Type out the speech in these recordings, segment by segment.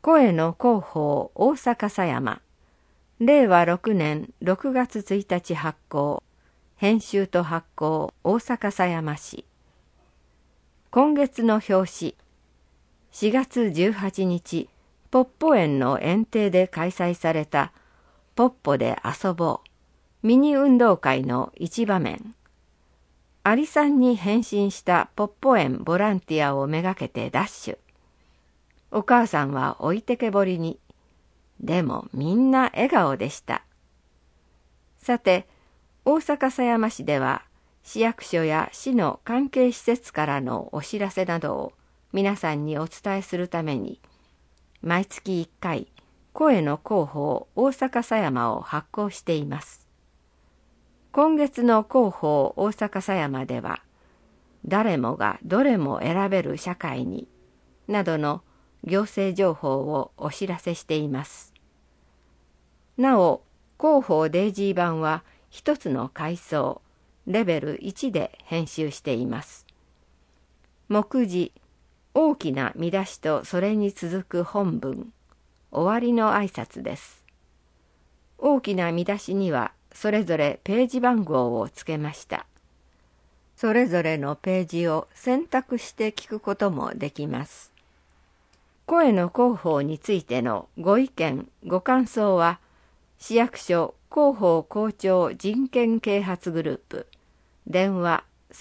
声の広報大阪狭山、令和6年6月1日発行、編集と発行大阪狭山市。今月の表紙、4月18日、ポッポ園の園庭で開催されたポッポで遊ぼうミニ運動会の一場面。アリさんに変身したポッポ園ボランティアをめがけてダッシュ。お母さんは置いてけぼりに。でもみんな笑顔でした。さて、大阪狭山市では市役所や市の関係施設からのお知らせなどを皆さんにお伝えするために、毎月1回、声の広報大阪狭山を発行しています。今月の広報大阪狭山では、誰もがどれも選べる社会に、などの行政情報をお知らせしています。なお、広報デイジー版は一つの階層、レベル1で編集しています。目次、大きな見出しとそれに続く本文、終わりの挨拶です。大きな見出しにはそれぞれページ番号をつけました。それぞれのページを選択して聞くこともできます。声の広報についてのご意見、ご感想は、市役所広報校長人権啓発グループ、電話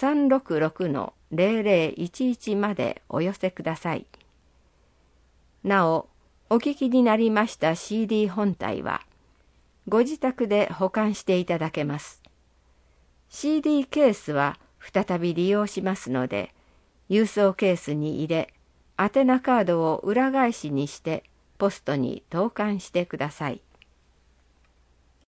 366-0011 までお寄せください。なお、お聞きになりました CD 本体は、ご自宅で保管していただけます。CD ケースは再び利用しますので、郵送ケースに入れ、宛名カードを裏返しにしてポストに投函してください。